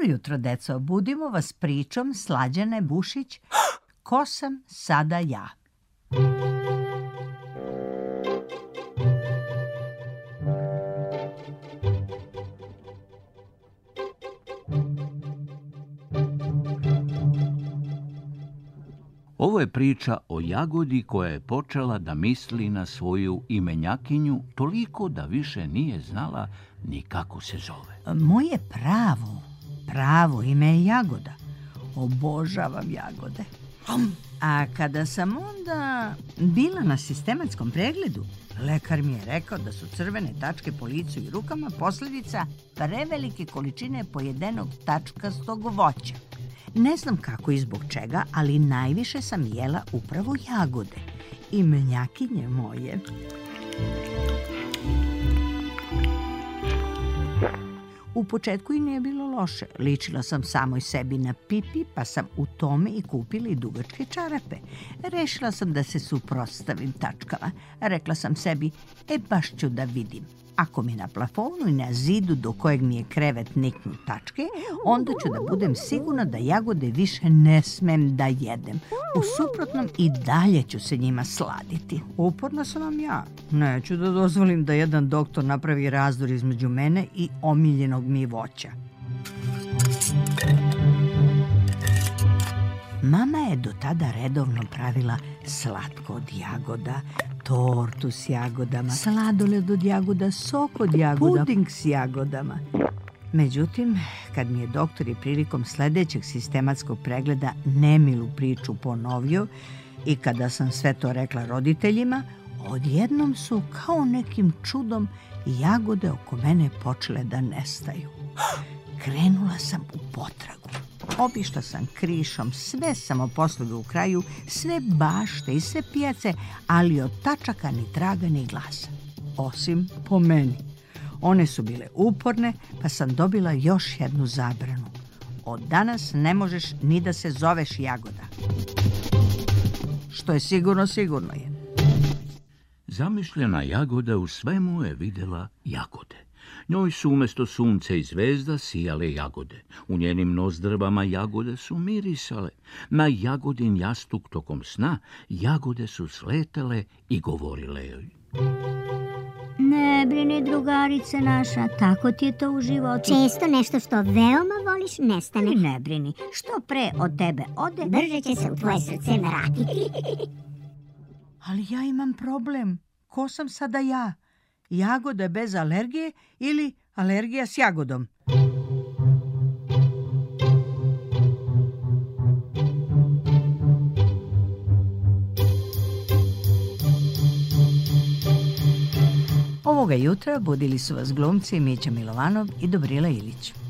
jutro, deco. Budimo vas pričom Slađane Bušić. Ko sam sada ja? Ovo je priča o jagodi koja je počela da misli na svoju imenjakinju toliko da više nije znala ni kako se zove. Moje pravo ime je Jagoda. Obožavam jagode. A kada sam onda bila na sistematskom pregledu, lekar mi je rekao da su crvene tačke po licu i rukama posljedica prevelike količine pojedenog tačkastog voća. Ne znam kako i zbog čega, ali najviše sam jela upravo jagode. Imenjakinje moje. U početku i nije bilo loše. Ličila sam samoj sebi na pipi, pa sam u tome i kupila i dugačke čarape. Rešila sam da se suprotstavim tačkama. Rekla sam sebi, baš ću da vidim. Ako mi na plafonu i na zidu do kojeg mi je krevet niknu tačke, onda ću da budem sigurna da jagode više ne smem da jedem. U suprotnom i dalje ću se njima sladiti. Uporna sam vam ja. Neću da dozvolim da jedan doktor napravi razdor između mene i omiljenog mi voća. Mama je do tada redovno pravila slatko od jagoda, tortu s jagodama, sladoled od jagoda, sok od jagoda, puding s jagodama. Međutim, kad mi je doktor i prilikom sledećeg sistematskog pregleda nemilu priču ponovio i kada sam sve to rekla roditeljima, odjednom su kao nekim čudom jagode oko mene počele da nestaju. Krenula sam u potragu. Obišla sam krišom sve samoposluge u kraju, sve bašte i sve pijace, ali od tačaka ni traga ni glasa. Osim po meni. One su bile uporne, pa sam dobila još jednu zabranu. Od danas ne možeš ni da se zoveš Jagoda. Što je sigurno, sigurno je. Zamišljena Jagoda u svemu je videla jagode. Njoj su umjesto sunca i zvezda sijale jagode. U njenim nozdrvama jagode su mirisale. Na jagodin jastuk tokom sna jagode su sletale i govorile joj. Ne brini, drugarice naša, tako ti je to u životu. Često nešto što veoma voliš nestane. I ne brini, što pre od tebe ode, Brže će se u tvoje srce vratiti. Ali ja imam problem. Ko sam sada ja? Jagoda bez alergije ili alergija s jagodom? Ovoga jutra budili su vas glumci Mića Milovanov i Dobrila Ilić.